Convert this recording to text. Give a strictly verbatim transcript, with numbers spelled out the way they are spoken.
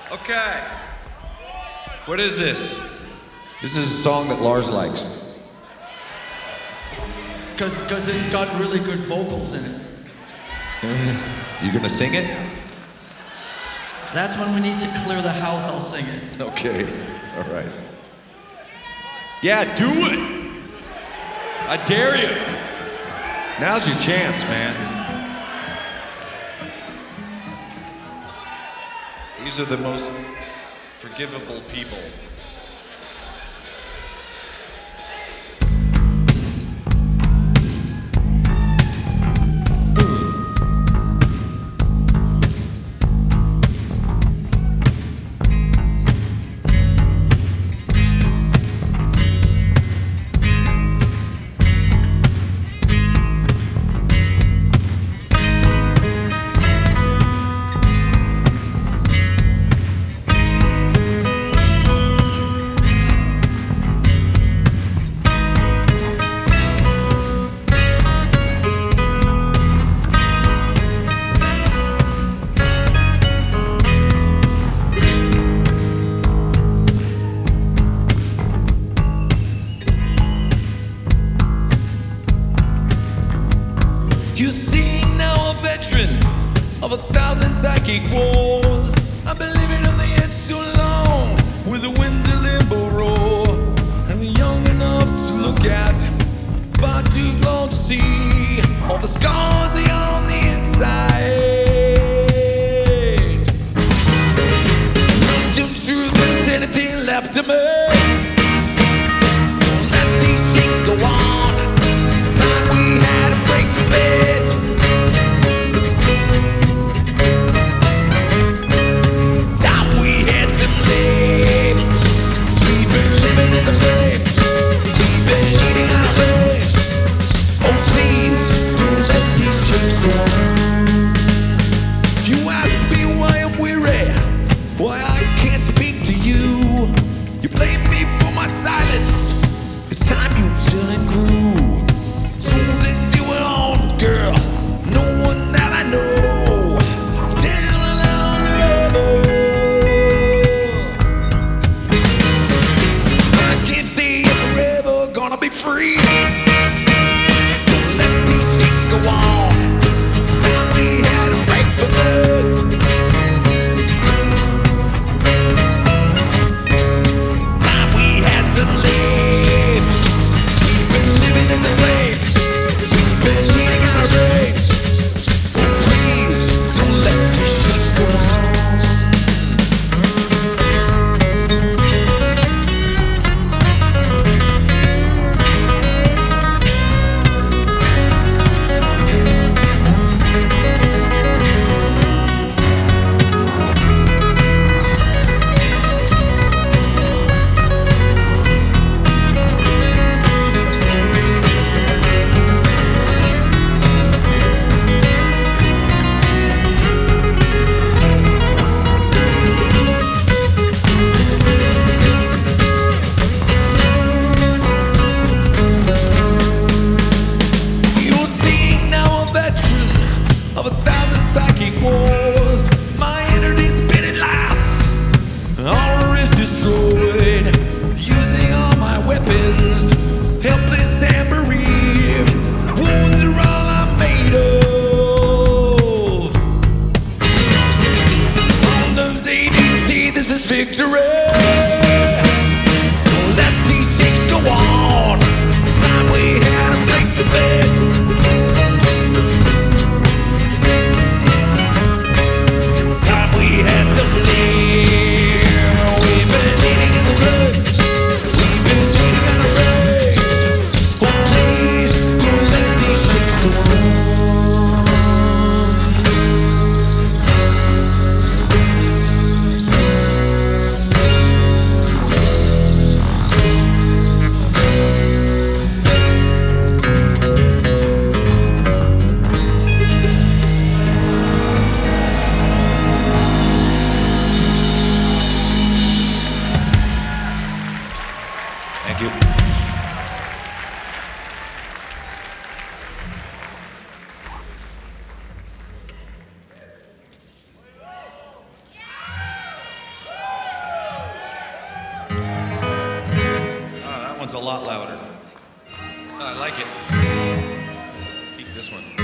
Okay. What is this? This is a song that Lars likes. Because because it's got really good vocals in it. You gonna sing it? That's when we need to clear the house, I'll sing it. Okay, all right. Yeah, do it! I dare you. Now's your chance, man. These are the most forgivable people. You see now a veteran of a thousand psychic wars. I've been living on the edge so long with the wind to limbo roar. I'm young enough to look at, far too long to see all the scars are on the inside. Don't you there's anything left to me? Don't let these shakes go on. Time we had a break from it. Time we had some live. We've been living in the flames. We've been eating out of flames. Oh please, don't let these shakes go on. You ask me why I'm weary, why I can't speak to you. You blame me for my silence. It's time you chill and grew. So this you alone, girl. No one that I know. Down and down the river. I can't say if we're ever gonna be free. Don't let these shakes go on. Time we had a break from it. Time we had some live. We've been living in the flames. We've been eating out our brains. Oh please, don't let these shakes go on. You're seeing now a veteran of a thousand psychic wars. My energy's spinning last. All is destroyed. Using all my weapons. Helpless and bereaved. Wounds are all I'm made of. On the day you see this is victory. Don't let these shakes go on. Time we had a break from it. Time we had some live. We've been eating in the woods. We've been eating out of rays. Oh please, don't let these shakes go on. one's a lot louder. Oh, I like it. Let's keep this one.